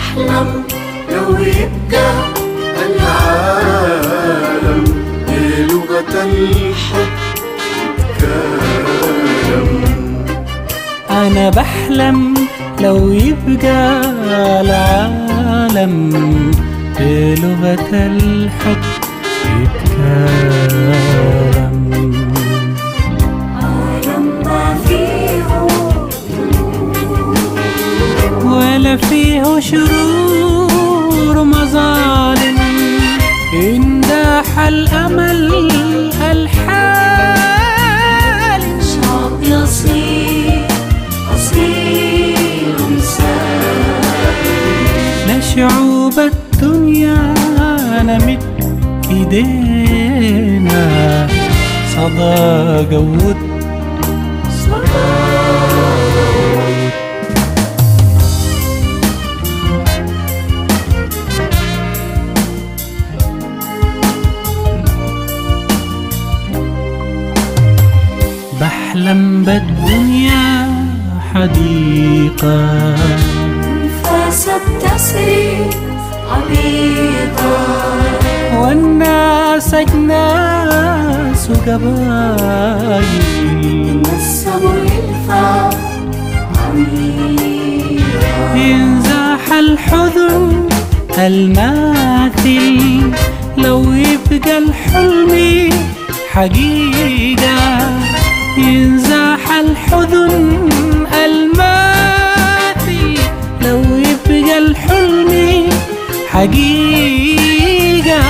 بحلم لو يبقى العالم بلغة الحب يتكلم. أنا بحلم لو يبقى العالم بلغة الحب يتكلم. عالم ما فيه ولا فيه شرور مظالم، إن داح الأمل الحالم. شعب يصير أصيل سالم. لشعوب الدنيا نمد إيدينا صدى جود بحلم بالدنيا حديقة أنفاسك تسري عميقة، والناس أجناس قبايل. السمو يلفى عميقة، ينزاح الحزن الماثل لو يبقى الحلم حقيقة. ينزاح الحزن الماثل لو يبقى الحلم حقيقة.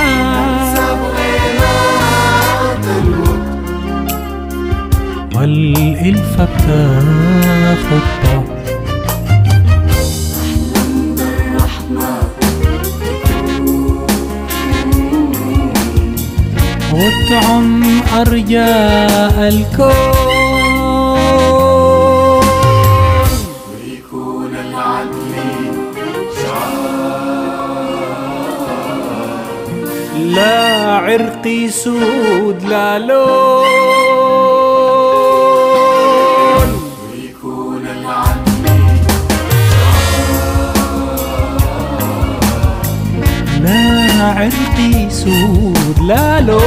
والإلفة بتاخد بعض. أحلم بالرحمة وتعم أرجاء الكون، ويكون العدل شعار. لا عرق سود لا لون. ويكون العدل لا عرق سود لا لون.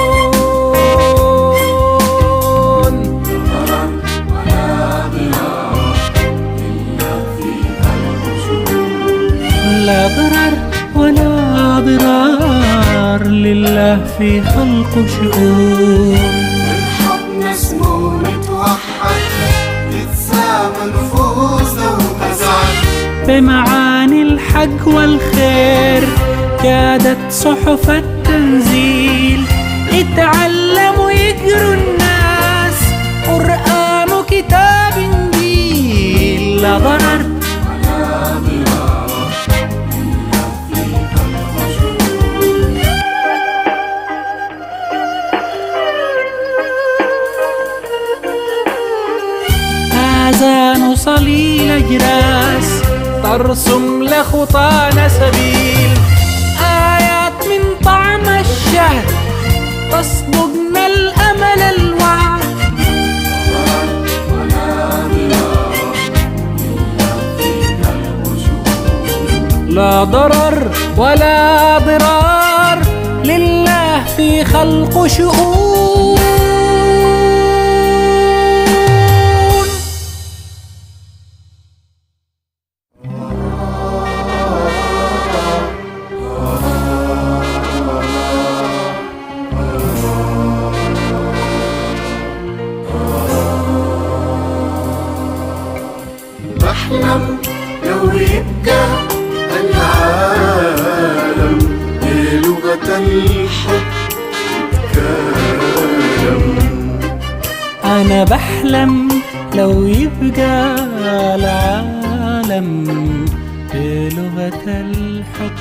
لا ضرر ولا ضرار لله في خلق شؤون. الحب نسمو نتوحد نتسامى نفوسنا وتزعل. بمعاني الحق والخير كادت صحف التنزيل. اتعلموا يقروا الناس قرآن وكتاب إنجيل. لا ضرر آذان صليل أجراس ترسم لخطانا سبيل. آيات من طعم الشهد تصدقنا الأمل الوعد. لا ضرر ولا ضرار لله في خلق شؤون. بحلم لو يبقى العالم بلغة الحب يتكلم. أنا بحلم لو يبقى العالم بلغة الحب